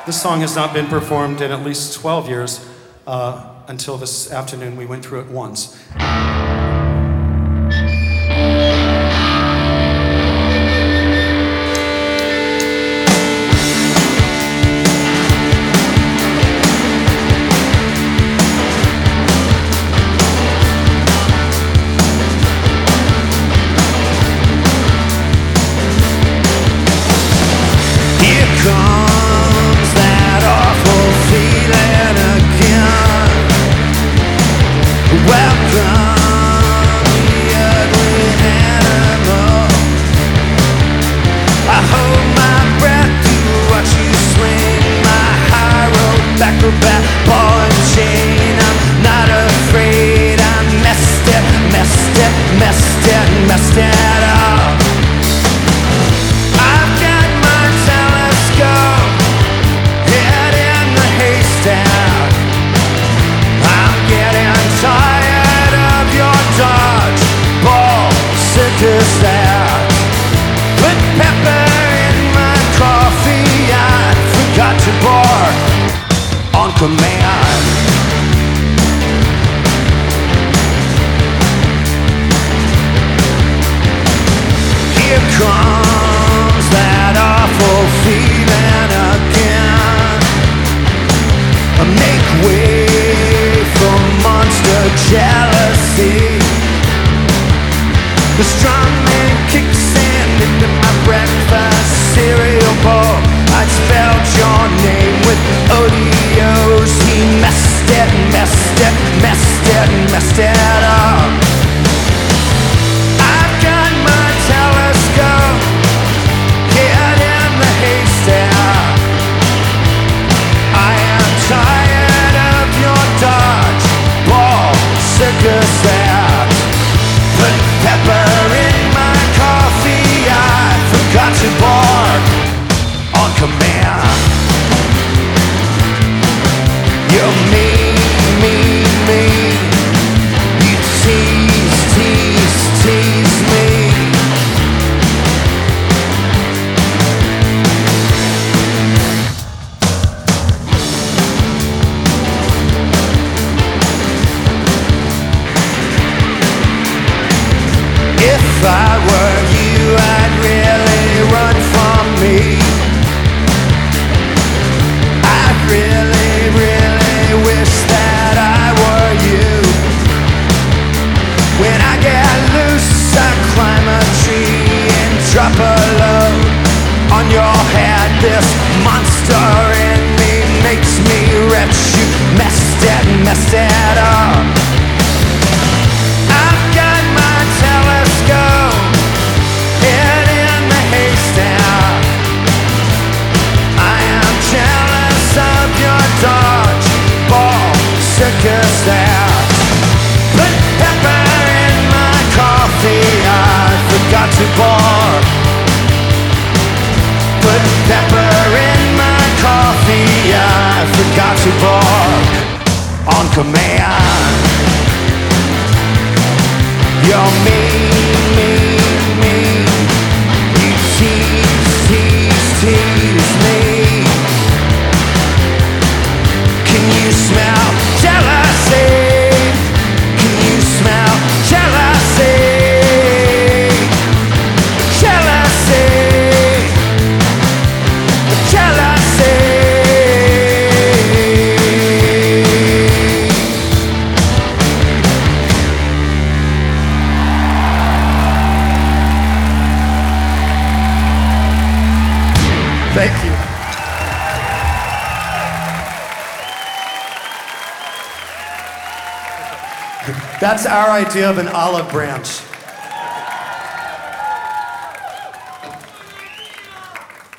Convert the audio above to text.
This song has not been performed in at least 12 years. Until this afternoon, we went through it once. Messed it up. I've got my telescope, head in the haystack. I'm getting tired of your dodgeball circus act. Put pepper in my coffee, I forgot to bark on command. Here comes that awful feeling again. Make way for monster jealousy. The strumming kicks in into my breakfast cereal bowl. I spelled your name with ODOs. He messed it up. Circus act. Put pepper in my coffee, I forgot to bark on command. You're mean. You tease me. If I were you, I'd really run from me. I really wish that I were you. When I get loose, I climb a tree and drop a load on your head. This monster in me makes me retch. You messed it up. Circus act. Put pepper in my coffee, I forgot to bark. Put pepper in my coffee, I forgot to bark on command. You're mean. You tease me. Can you smell jealousy? Can you smell jealousy? Thank you. That's our idea of an olive branch.